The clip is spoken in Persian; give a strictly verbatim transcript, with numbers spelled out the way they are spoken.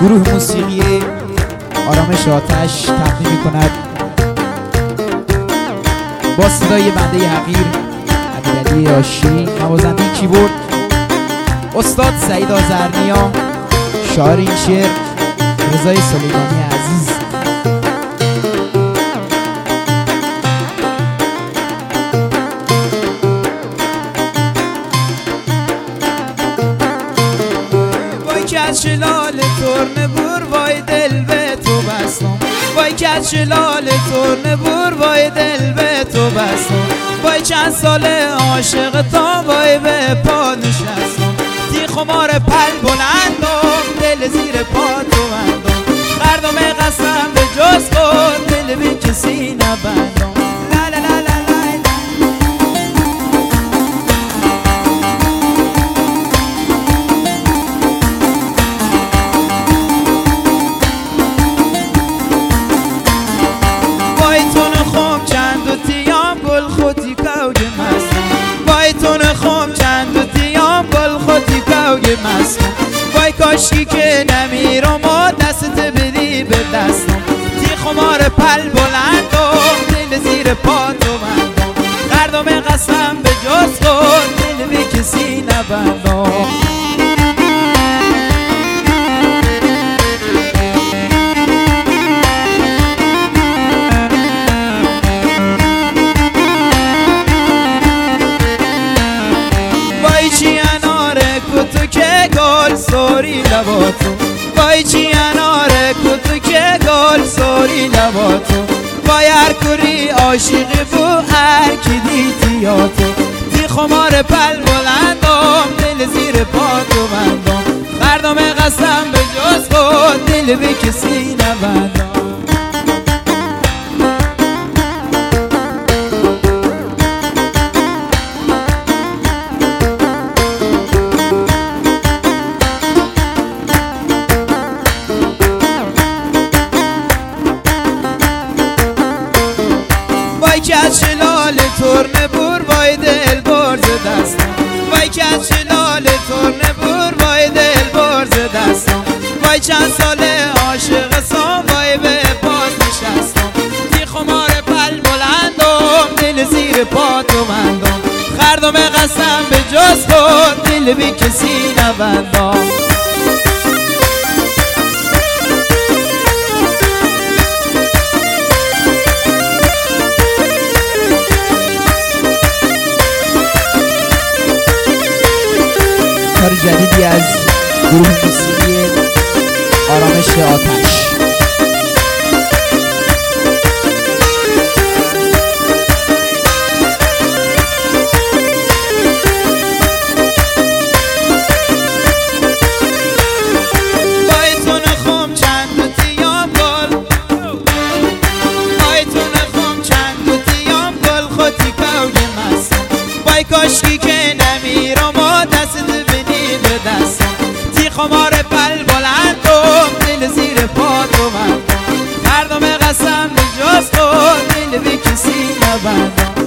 گروه موسیقی آرامش آتش تقدیم می‌کند با صدای بنده حقیر امیرعلی آشی، نوازنده کیبورد استاد سعید آذرنیا، شاعر این شعر رضای سلیمانی عزیز. وای که از شلال ترن بور وای دل به تو بستم، وای که از شلال ترن بور وای دل به تو بستم، وای چند سال عاشق تا وای به پا نشستم، تی خمار پل بلندم دل زیر پا تو بندم، خردم قسم به جز خود دل به کسی نبندم. لا لا لا لا وای کاشکی که نمیرم و دستت بدی به دستم، تی خمار پل بلندم دل زیر پا تو بندم، خردم قسم به جز خود دل به کسی نبندم. وای چی اناره کتو که گل سوری لباتو، وای چی اناره کتو که گل سوری لباتو، وای هر کری عاشقی بو هر کی دیتیاتو، تی خمار پل بلندم دل زیر پا تو بندم، خردم قسم به جز خود دل به کسی نبندم. وای که از شلال ترن بور وای دل برز دستم، وای که از شلال ترن بور وای دل برز دستم، وای چند سال عاشق سام وای به پاس نشستم، تی خمار پل بلندم دل زیر پا تو بندم، خردم قسم به جز خود دل بی کسی نبندم. کار جدیدی از گروه موسیقی آرامش آتش. وای تو نخم چند تیام گل، وای تو نخم چند تیام گل خودی کوی مستم، وای کاشکی که نمیرم و دست بدی به دستم، تی خمار پل بلندم دل زیر پا تو بندم، خردم قسم به جز خود دل به کسی نبندم.